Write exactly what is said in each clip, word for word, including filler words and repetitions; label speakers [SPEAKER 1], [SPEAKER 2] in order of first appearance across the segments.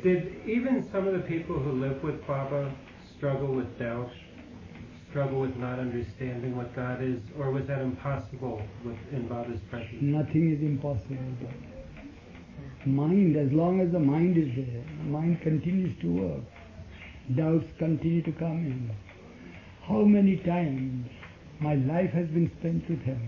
[SPEAKER 1] Did even some of the people who live with Baba struggle with doubt, struggle with not understanding what God is, or was that impossible with, in Baba's presence?
[SPEAKER 2] Nothing is impossible. Mind, as long as the mind is there, the mind continues to work. Doubts continue to come in. How many times my life has been spent with him.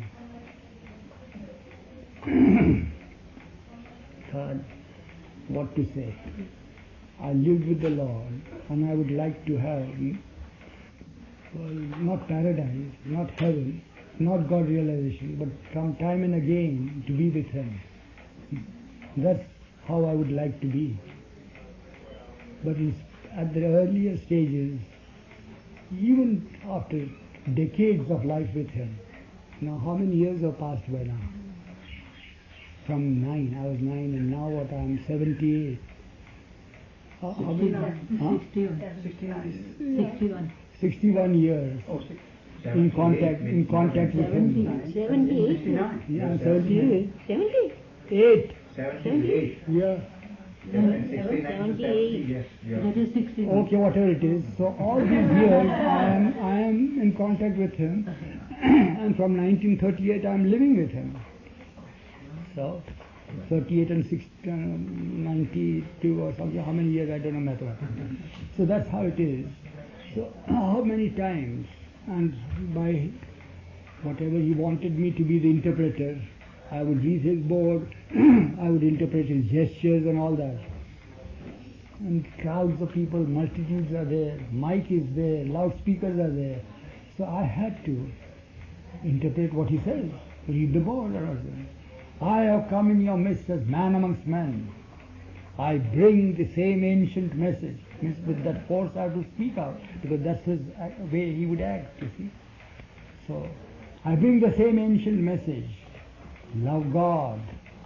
[SPEAKER 2] Third, what to say? I lived with the Lord, and I would like to have, well, not paradise, not heaven, not God realization, but from time and again to be with him. That's how I would like to be. But in, at the earlier stages, even after decades of life with him, now how many years have passed by now? From nine, I was nine, and now what, I'm seventy-eight. How, how many? Huh?
[SPEAKER 3] sixty-one. sixty-one.
[SPEAKER 2] sixty-one years
[SPEAKER 4] Oh, six,
[SPEAKER 2] in contact, in contact with him.
[SPEAKER 3] seventy-eight.
[SPEAKER 2] Yeah, seventy-eight.
[SPEAKER 3] seventy?
[SPEAKER 2] Eight.
[SPEAKER 4] seventy-eight.
[SPEAKER 2] Yeah.
[SPEAKER 3] seventy-eight.
[SPEAKER 4] Yes, yeah.
[SPEAKER 3] That is sixty-one.
[SPEAKER 2] Okay, whatever it is. So all these years I am, I am in contact with him, and from nineteen thirty-eight I am living with him. So, thirty-eight and six, uh, ninety-two or something, how many years, I don't know mathematics. So that's how it is. So how many times, and by whatever he wanted me to be the interpreter, I would read his board, I would interpret his gestures and all that. And crowds of people, multitudes are there, mic is there, loudspeakers are there. So I had to interpret what he says, read the board or something. I have come in your midst as man amongst men. I bring the same ancient message. Means with that force I have to speak out, because that's his way he would act, you see. So, I bring the same ancient message. Love God.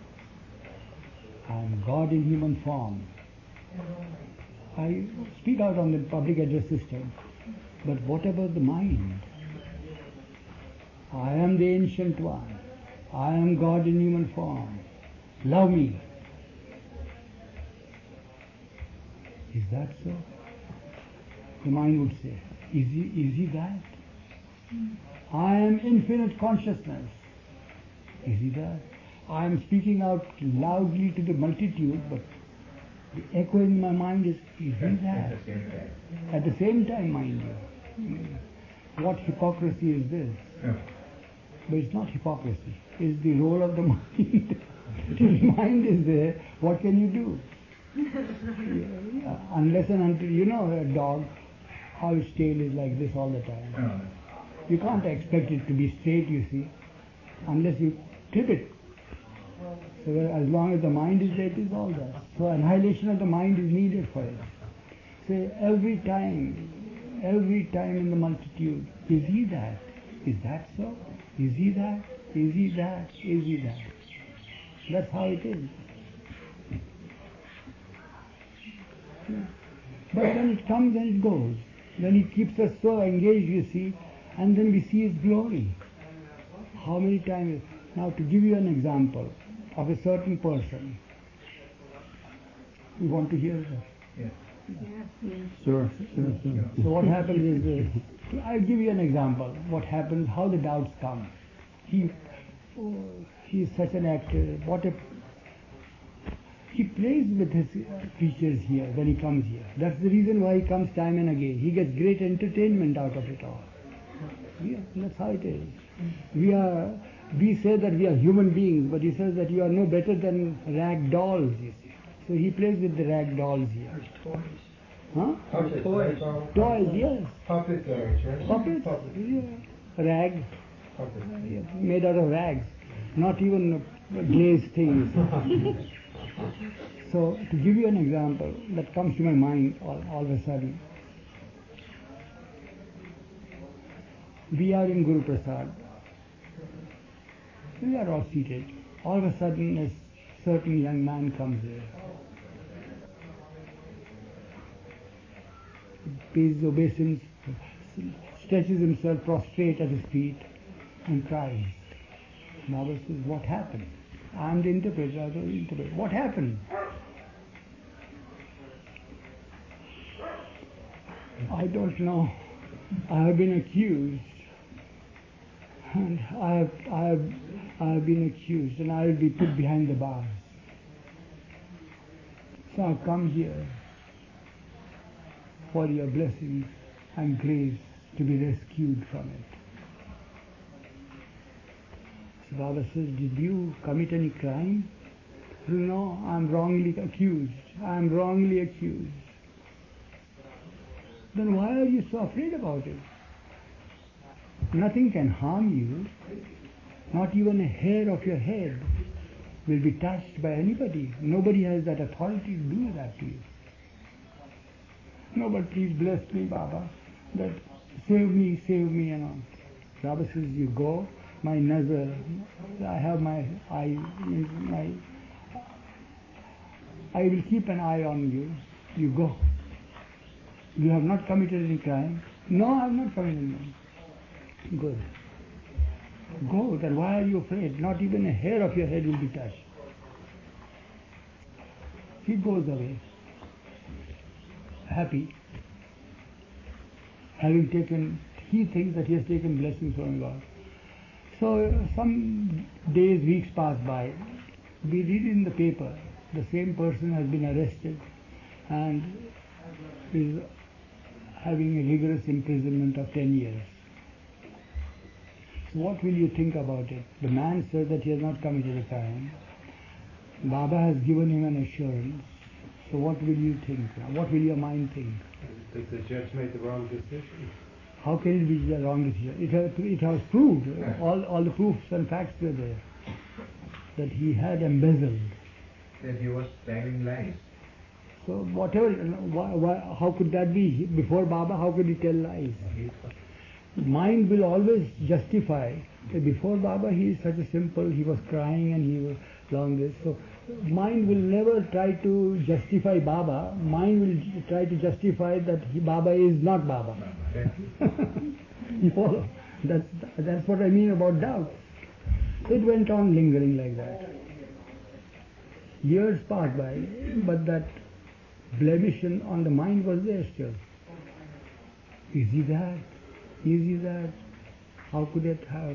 [SPEAKER 2] I am God in human form. I speak out on the public address system. But what about the mind? I am the ancient one. I am God in human form. Love me. Is that so? The mind would say, is he, is he that? I am infinite consciousness. Is he that? I am speaking out loudly to the multitude, but the echo in my mind is, is he that? At the same time, mind you. What hypocrisy is this? But it's not hypocrisy. It's the role of the mind. If the mind is there, what can you do? Yeah, unless and until, you know, a dog, how its tail is like this all the time. You can't expect it to be straight, you see, unless you tip it. So as long as the mind is there, it is all that. So annihilation of the mind is needed for it. So every time, every time in the multitude, is he that? Is that so? Is he that? Is he that? Is he that? That's how it is. Yeah. But when it comes and it goes, then it keeps us so engaged, you see, and then we see his glory. How many times? Now, to give you an example of a certain person, you want to hear that?
[SPEAKER 4] Yes.
[SPEAKER 3] Yes.
[SPEAKER 2] Sure, sure, sure. So what happens is, uh, I'll give you an example. What happens, how the doubts come. He, oh, he is such an actor. What a He plays with his uh, creatures here when he comes here. That's the reason why he comes time and again. He gets great entertainment out of it all. Yeah, that's how it is. We are, we say that we are human beings, but he says that you are no better than rag dolls, you see. So he plays with the rag dolls here.
[SPEAKER 4] Toys.
[SPEAKER 2] Huh?
[SPEAKER 4] Puppets. Toys.
[SPEAKER 2] Toys, yes.
[SPEAKER 4] Puppets, right?
[SPEAKER 2] Puppets,
[SPEAKER 4] Puppets.
[SPEAKER 2] yeah. Rag,
[SPEAKER 4] Puppets.
[SPEAKER 2] uh, yeah, made out of rags. Not even uh, glazed things. So, to give you an example that comes to my mind all, all of a sudden, we are in Guru Prasad. We are all seated. All of a sudden, a certain young man comes there. Pays obeisance, stretches himself prostrate at his feet, and cries. Baba says, what happened? I am the interpreter, I don't interpret. What happened? I don't know. I have been accused. And I have, I have, I have been accused and I will be put behind the bars. So I come here for your blessings and grace to be rescued from it. So Baba says, did you commit any crime? No, I am wrongly accused. I am wrongly accused. Then why are you so afraid about it? Nothing can harm you. Not even a hair of your head will be touched by anybody. Nobody has that authority to do that to you. No, but please bless me, Baba, that save me, save me, and all. Baba says, you go, my nazar, I have my eye, my, I will keep an eye on you. You go. You have not committed any crime. No, I have not committed any crime. Good. Go, then why are you afraid? Not even a hair of your head will be touched. He goes away, happy, having taken, he thinks that he has taken blessings from God. So uh, some days, weeks pass by. We read in the paper, the same person has been arrested and is having a rigorous imprisonment of ten years. So what will you think about it? The man says that he has not committed a crime. Baba has given him an assurance. So what will you think? What will your mind think?
[SPEAKER 1] That the judge made the wrong decision.
[SPEAKER 2] How can it be the wrong decision? It has, it has proved, all, all the proofs and facts were there, that he had embezzled.
[SPEAKER 4] That he was telling lies.
[SPEAKER 2] So whatever, why, why, how could that be? Before Baba, how could he tell lies? Mind will always justify. Before Baba, he is such a simple, he was crying and he was long this. So mind will never try to justify Baba. Mind will try to justify that he, Baba is not Baba. You follow? That's, that's what I mean about doubt. It went on lingering like that. Years passed by, but that blemish on the mind was there still. Is he that? Is he that? How could it have?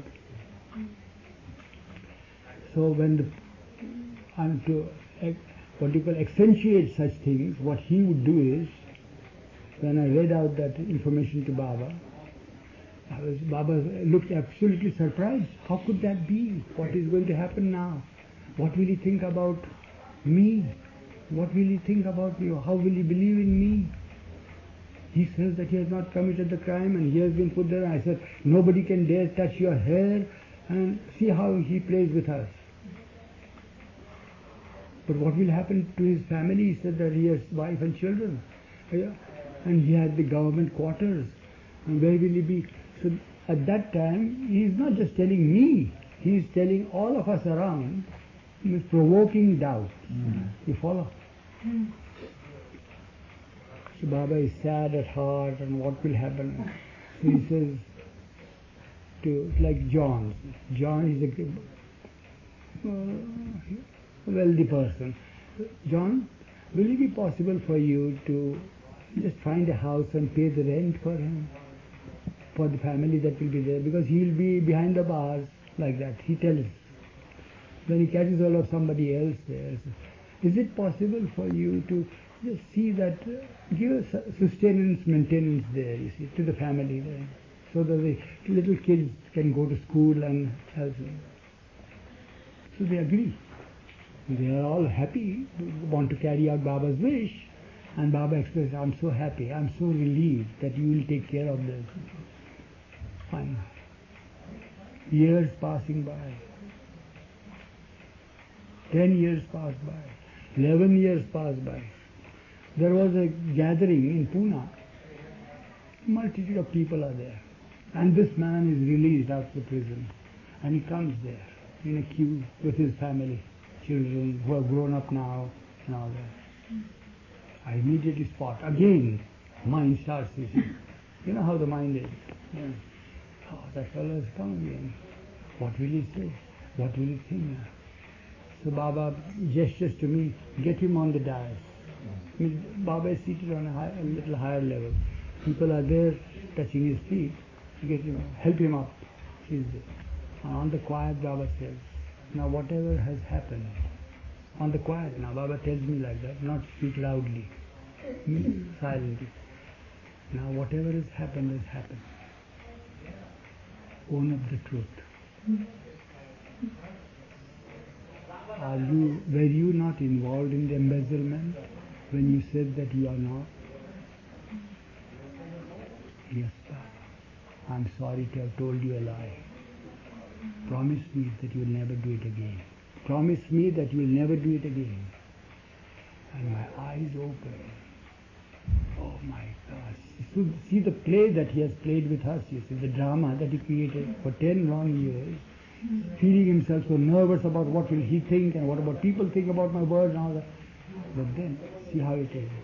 [SPEAKER 2] So when the, and to what you call accentuate such things, what he would do is, when I read out that information to Baba, I was, Baba looked absolutely surprised. How could that be? What is going to happen now? What will he think about me? What will he think about you? How will he believe in me? He says that he has not committed the crime and he has been put there. I said, nobody can dare touch your hair, and see how he plays with us. But what will happen to his family? He said that he has wife and children. And he had the government quarters. And where will he be? So at that time, he is not just telling me, he is telling all of us around, he is provoking doubt. Mm. You follow? Mm. So Baba is sad at heart, and what will happen? So he says to, like John, John is a uh, wealthy person. John, will it be possible for you to just find a house and pay the rent for him, for the family that will be there? Because he will be behind the bars like that. He tells. Then he catches hold of somebody else there. Is it possible for you to just see that, uh, give us sustenance, maintenance there, you see, to the family there, so that the little kids can go to school and help them? So they agree. They are all happy, want to carry out Baba's wish, and Baba expresses, I'm so happy, I'm so relieved that you will take care of this. Fine. Years passing by. Ten years passed by. Eleven years passed by. There was a gathering in Pune. Multitude of people are there. And this man is released out of the prison. And he comes there in a queue with his family, children who have grown up now and all that. I immediately spot. Again, mind starts to see. You know how the mind is. Yeah. Oh, that fellow has come again. What will he say? What will he think? So Baba gestures to me, get him on the dais. Baba is seated on a, high, a little higher level. people are there touching his feet, to get him, help him up. He's there. And on the quiet, Baba says, now whatever has happened, on the quiet now, Baba tells me like that, not speak loudly, silently. Now whatever has happened has happened. Own up the truth. Are you, were you not involved in the embezzlement when you said that you are not? Yes, Baba. I'm sorry to have told you a lie. Promise me that you will never do it again. Promise me that you will never do it again. And my eyes open. Oh my gosh. So see the play that he has played with us, you see, the drama that he created for ten long years, feeling himself so nervous about what will he think and what about people think about my words and all that. But then, see how it is.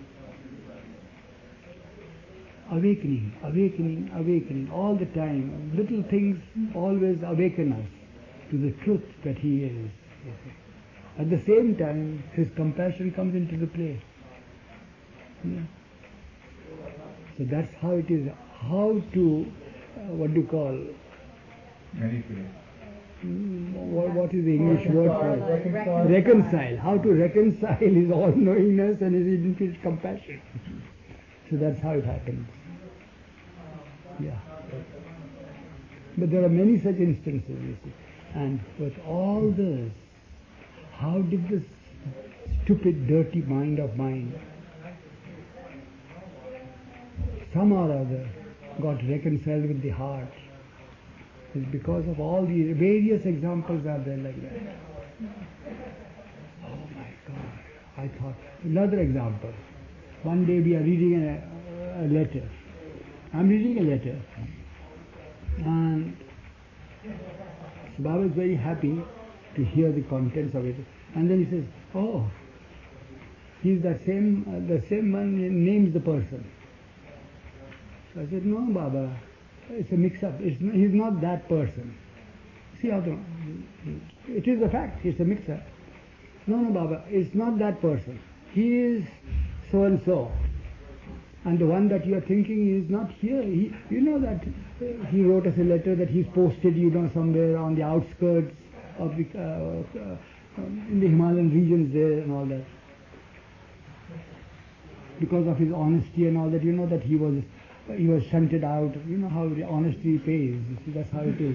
[SPEAKER 2] Awakening, awakening, awakening, all the time. Little things always awaken us to the truth that he is. At the same time, his compassion comes into the play. Yeah. So that's how it is. How to, uh, what do you call,
[SPEAKER 4] Manipulate.
[SPEAKER 2] mm, what, what is the English word for it? Reconcile. Reconcile. How to reconcile his all-knowingness and his infinite compassion. So that's how it happens. Yeah. But there are many such instances, you see. And with all this, how did this stupid, dirty mind of mine somehow or other got reconciled with the heart? It's because of all the various examples are there like that. Oh my God. I thought, another example. One day we are reading a, a letter. I'm reading a letter. And so Baba is very happy to hear the contents of it. And then he says, oh, he's that same, uh, the same one names the person. So I said, no, Baba, it's a mix-up. It's not, he's not that person. See how the, it is a fact, it's a mix-up. No, no, Baba, it's not that person. He is so-and-so. And the one that you are thinking is not here. He, you know that uh, he wrote us a letter that he's posted, you know, somewhere on the outskirts of the, uh, uh, um, in the Himalayan regions there and all that. Because of his honesty and all that, you know that he was he was shunted out. You know how the honesty pays. You see, that's how it is.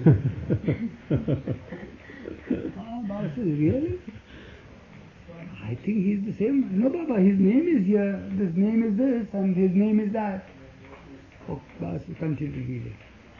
[SPEAKER 2] Ah, Baba says, really? I think he's the same. No, Baba, his name is here, this name is this, and his name is that. Oh, Baba, continue to read it.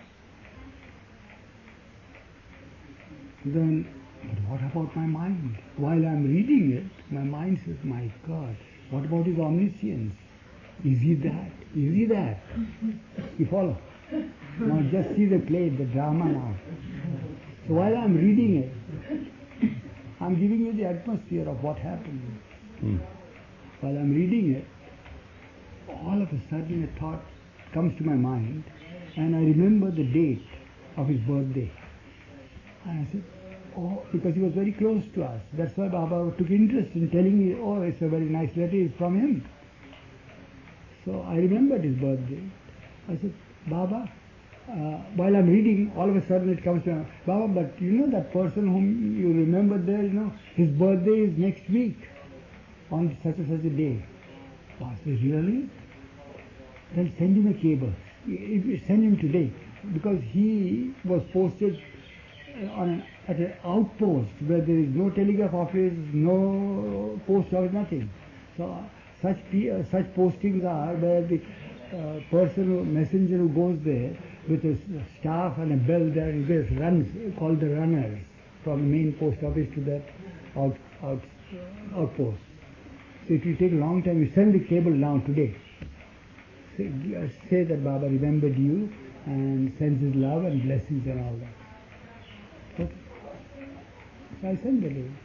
[SPEAKER 2] Then, but what about my mind? While I'm reading it, my mind says, my God, what about his omniscience? Is he that? Is he that? You follow? Now just see the play, the drama now. So while I'm reading it, I'm giving you the atmosphere of what happened. Mm. While I'm reading it, all of a sudden a thought comes to my mind, and I remember the date of his birthday. And I said, oh, because he was very close to us. That's why Baba took interest in telling me, oh, it's a very nice letter, it's from him. So I remembered his birthday. I said, Baba, Uh, while I'm reading, all of a sudden it comes to me, Baba, but you know that person whom you remember there, you know, his birthday is next week on such and such a day. I said, really? Then send him a cable. Send him today, because he was posted on an, at an outpost where there is no telegraph office, no post office, nothing. So such uh, such postings are where the uh, person, who, messenger who goes there with a staff and a bell there, he just runs, called the runners, from the main post office to that out, out, outpost. So it will take a long time. You send the cable now today. Say, say that Baba remembered you and sends his love and blessings and all that. Okay. So I send the letter.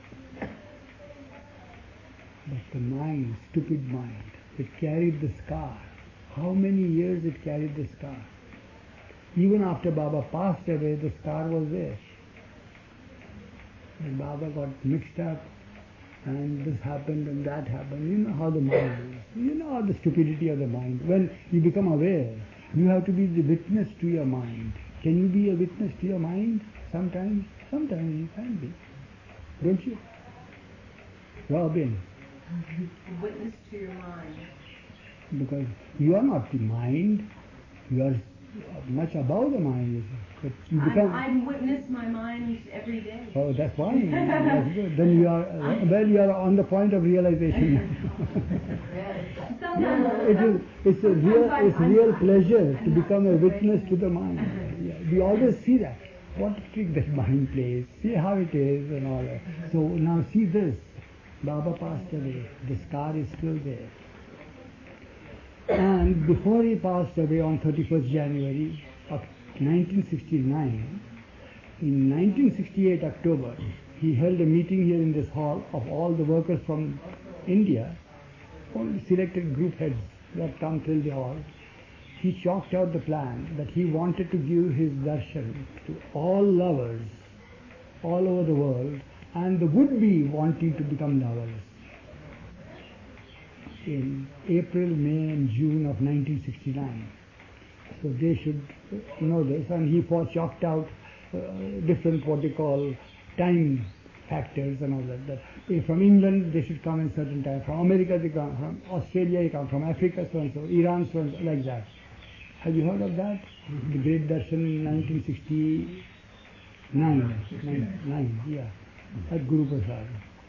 [SPEAKER 2] But the mind, stupid mind, it carried the scar. How many years it carried the scar? Even after Baba passed away, the scar was there. And Baba got mixed up, and this happened and that happened. You know how the mind is. You know the stupidity of the mind. When you become aware, you have to be the witness to your mind. Can you be a witness to your mind? Sometimes, sometimes you can be. Don't you? Robin.
[SPEAKER 5] Witness to your mind.
[SPEAKER 2] Because you are not the mind, you are much above the mind. But you become.
[SPEAKER 5] I'm, I'm witness my mind every day.
[SPEAKER 2] Oh, that's fine. That's good. Then you are well. You are on the point of realization.
[SPEAKER 5] Sometimes,
[SPEAKER 2] it is. It's a real. It's real pleasure to become a witness to the mind. Yeah. We always see that. What trick that mind plays. See how it is and all that. So now see this. Baba passed away. The scar is still there. And before he passed away on thirty-first January of nineteen sixty-nine, in nineteen sixty-eight October, he held a meeting here in this hall of all the workers from India, only selected group heads that come till the hall. He chalked out the plan that he wanted to give his darshan to all lovers all over the world and the would-be wanting to become lovers. In April, May and June of nineteen sixty-nine. So they should know this, and he for chalked out uh, different what they call time factors and all that. that if from England they should come in certain time, from America they come, from Australia they come, from Africa so and so, Iran so and so, like that. Have you heard of that? The Great Darshan in nineteen sixty-nine. Nine, nine, yeah. At Guru Prasad.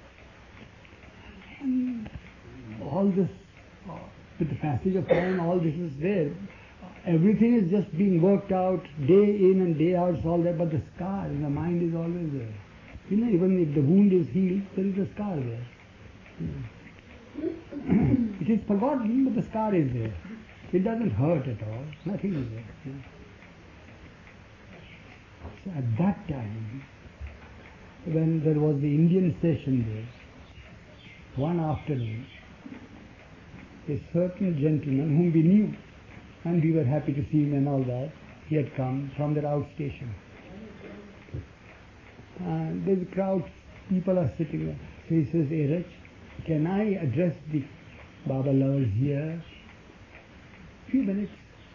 [SPEAKER 2] And all this, uh, with the passage of time, all this is there. Everything is just being worked out day in and day out, it's all there, but the scar in the mind is always there. You know, even if the wound is healed, there is a scar there. It is forgotten, but the scar is there. It doesn't hurt at all. Nothing is there. So at that time, when there was the Indian session there, one afternoon, a certain gentleman whom we knew, and we were happy to see him and all that, he had come from the outstation. And there's a crowd, people are sitting there. So he says, Eraj, can I address the Baba lovers here? Few minutes.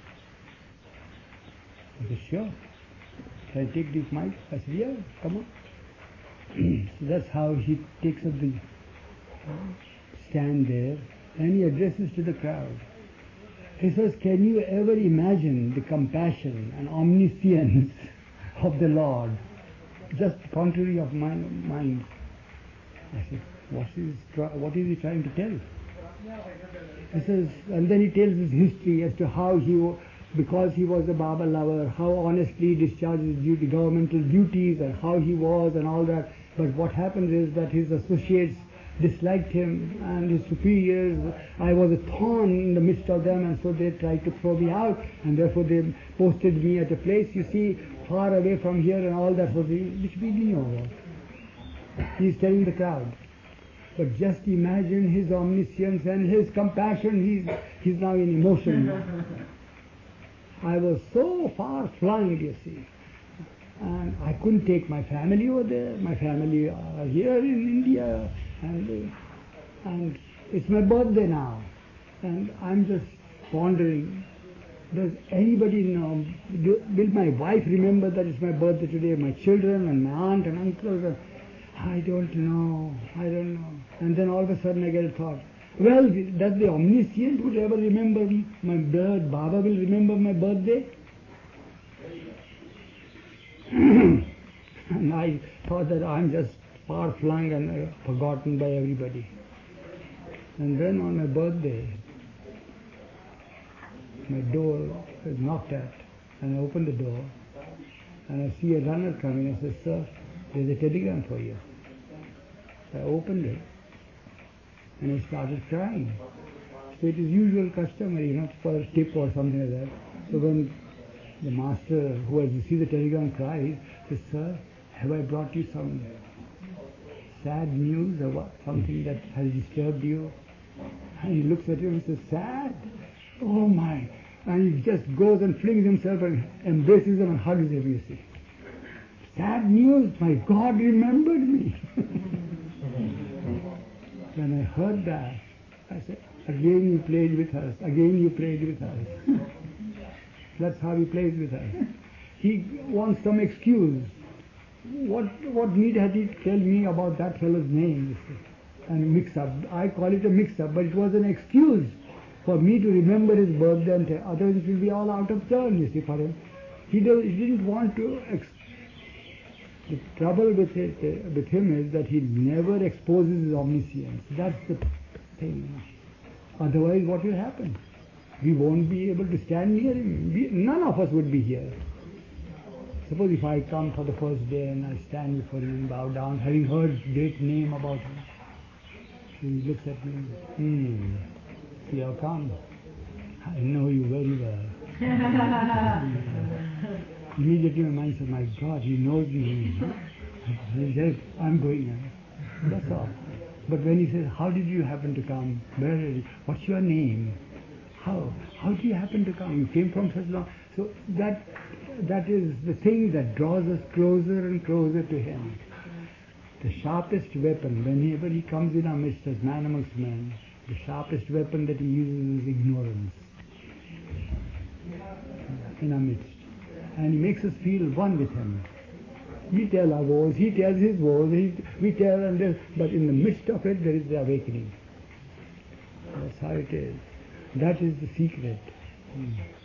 [SPEAKER 2] I said, sure. Can I take this mic? I said, yeah, come on. So that's how he takes up the stand there and he addresses to the crowd. He says, can you ever imagine the compassion and omniscience of the Lord? Just contrary of my mind. I said, what is, what is he trying to tell? He says, and then he tells his history as to how he, because he was a Baba lover, how honestly he discharged his duty, governmental duties and how he was and all that. But what happens is that his associates disliked him and his superiors, I was a thorn in the midst of them, and so they tried to throw me out, and therefore they posted me at a place, you see, far away from here and all that was which we didn't know about. He's telling the crowd. But just imagine his omniscience and his compassion, he's, he's now in emotion. I was so far flung, you see. And I couldn't take my family over there. My family are here in India. And, uh, and it's my birthday now. And I'm just wondering, does anybody know, do, will my wife remember that it's my birthday today? My children and my aunt and uncles? And I don't know. I don't know. And then all of a sudden I get a thought. Well, does the omniscient would ever remember my birth? Baba will remember my birthday? And I thought that I'm just far flung and uh, forgotten by everybody. And then on my birthday, my door is knocked at, and I open the door, and I see a runner coming. I said, sir, there's a telegram for you. I opened it, and I started crying. So it is usual customary, not for a tip or something like that. So when the master who has received the telegram cries, says, sir, have I brought you some sad news or what, something that has disturbed you? And he looks at him and says, sad? Oh my. And he just goes and flings himself and embraces him and hugs him, you see. Sad news, my God remembered me. When I heard that, I said, Again you played with us. Again you played with us. That's how he plays with us. He wants some excuse. What what need had he tell me about that fellow's name? And mix up. I call it a mix up, but it was an excuse for me to remember his birthday, and otherwise it will be all out of turn, you see, for him. He, does, he didn't want to. Ex- the trouble with it, uh, with him is that he never exposes his omniscience. That's the thing. Otherwise, what will happen? We won't be able to stand near him. We, none of us would be here. Suppose if I come for the first day and I stand before him and bow down, having heard great name about him. He looks at me, hmm, you have come. I know you very well. Immediately my mind says, my God, he knows me. He says, I'm going now. That's all. But when he says, how did you happen to come? Where are you? What's your name? How? How did you happen to come? You came from such long... So that that is the thing that draws us closer and closer to him. The sharpest weapon, whenever he comes in our midst as man amongst men, the sharpest weapon that he uses is ignorance in our midst. And he makes us feel one with him. We tell our woes, he tells his woes, he, we tell, and there, but in the midst of it there is the awakening. That's how it is. That is the secret. Hmm.